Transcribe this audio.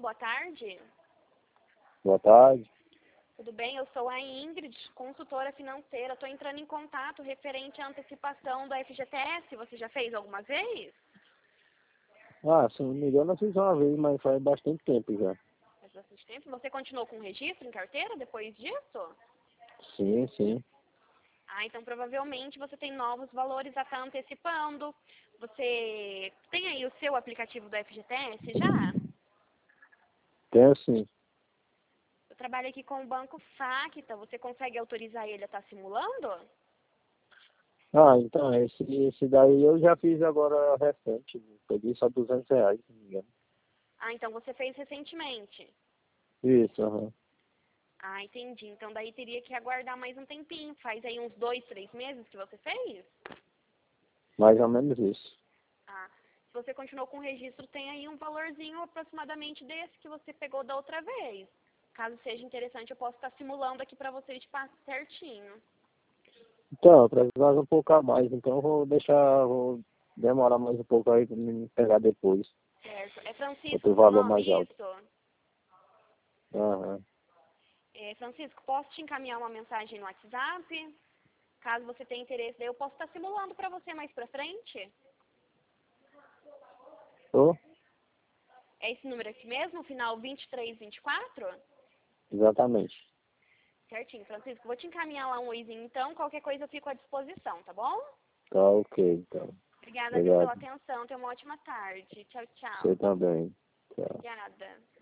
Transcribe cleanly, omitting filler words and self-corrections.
boa tarde. Boa tarde. Tudo bem? Eu sou a Ingrid, consultora financeira. Estou entrando em contato referente à antecipação do FGTS. Você já fez alguma vez? Se não me engano, eu fiz uma vez, mas faz bastante tempo já. Faz bastante tempo. Você continuou com registro em carteira depois disso? Sim, sim. Então provavelmente você tem novos valores a estar antecipando. Você tem aí o seu aplicativo do FGTS já? Tenho sim. Eu trabalho aqui com o Banco Facta. Você consegue autorizar ele a estar simulando? Então, esse daí eu já fiz agora recente. Peguei só R$ 200, se não me engano. Então você fez recentemente. Isso, aham. Entendi. Então daí teria que aguardar mais um tempinho. Faz aí uns 2, 3 meses que você fez? Mais ou menos isso. Se você continuou com o registro, tem aí um valorzinho aproximadamente desse que você pegou da outra vez. Caso seja interessante, eu posso estar simulando aqui para você de passo certinho. Então, eu precisava um pouco a mais, então eu vou demorar mais um pouco aí pra me pegar depois. Certo. É Francisco Outro seu valor nome, mais alto. isso? Aham. Francisco, posso te encaminhar uma mensagem no WhatsApp? Caso você tenha interesse, daí eu posso estar simulando para você mais pra frente? Tô? É esse número aqui mesmo, final 2324? Exatamente. Certinho, Francisco. Vou te encaminhar lá um oizinho, então. Qualquer coisa eu fico à disposição, tá bom? Tá ok, então. Obrigada, viu, pela Obrigado. atenção. Tenha uma ótima tarde. Tchau, tchau. Você também. Tchau. Obrigada.